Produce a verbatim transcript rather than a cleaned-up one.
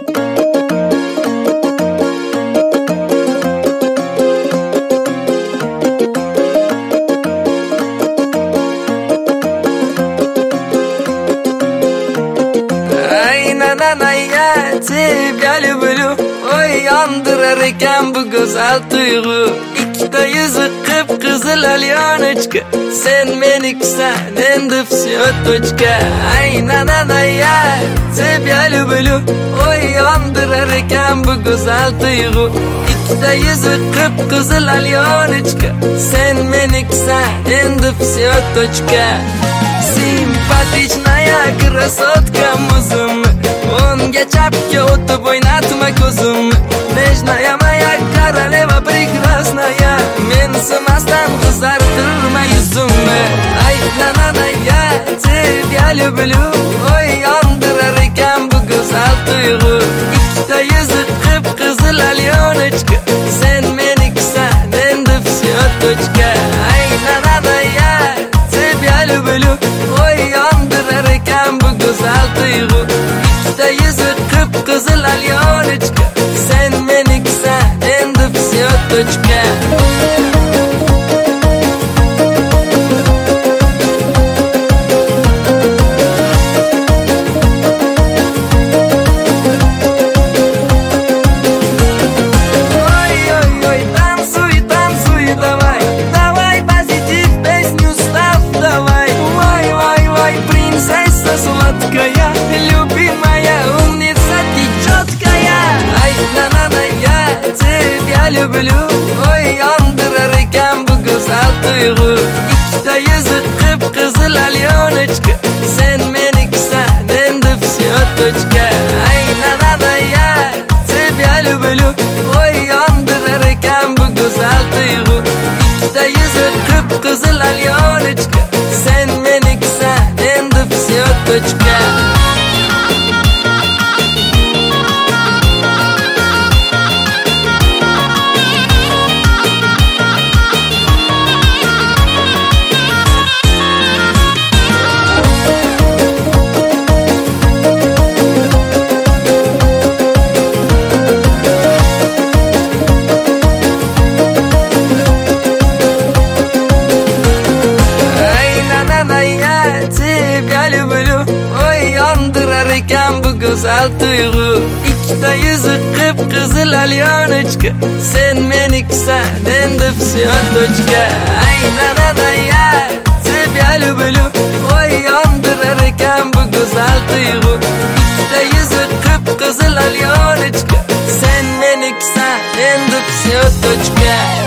Тебя люблю, ой, yandırar ekan bu güzel duygu. İkide yüzü kıpkızıl alyonочка. Sen menikusan, endi всё точка. Ay nananaya, тебя люблю, ой, yandırar ekan bu güzel duygu. İkide yüzü kıpkızıl alyonочка. Sen menikusan, endi всё точка. Симпатичная красотка музым. Unga chapga o'tib o'ynatma ko'zim. Nежная моя королева прекрасная. Men simasdan qizartirma yuzimni. Ay nanana ya, тебя люблю, ой, yandırar ekan bu go'zal tuyg'u. Ikkita yuzi qip-qizil alyonочка. Sen menikusan, endi всё точка. Ay nanana ya, тебя люблю, ой, yandırar ekan bu go'zal tuyg'u. Ikkita yuzi qip-qizil alyonочка. Sen menikusan, endi всё точка. Люблю, ой, yandırar ekan bu güzel duygu. İkide yüzü qip-qizil alyonочка. Sen menikusan, endi всё точка. Ay nanana ya, тебя люблю, ой, yandırar ekan bu güzel duygu. İkide yüzü qip-qizil alyonочка. Sen menikusan, endi всё точка. Тебя люблю, ой, yandırar ekan bu güzel duygu. İkkita yuzi qip-qizil alyonочка. Sen menikusan, endi всё точка. Ay nanana ya, тебя люблю, ой, yandırar ekan bu güzel duygu. İkkita yuzi qip-qizil alyonочка. Sen menikusan, endi всё точка.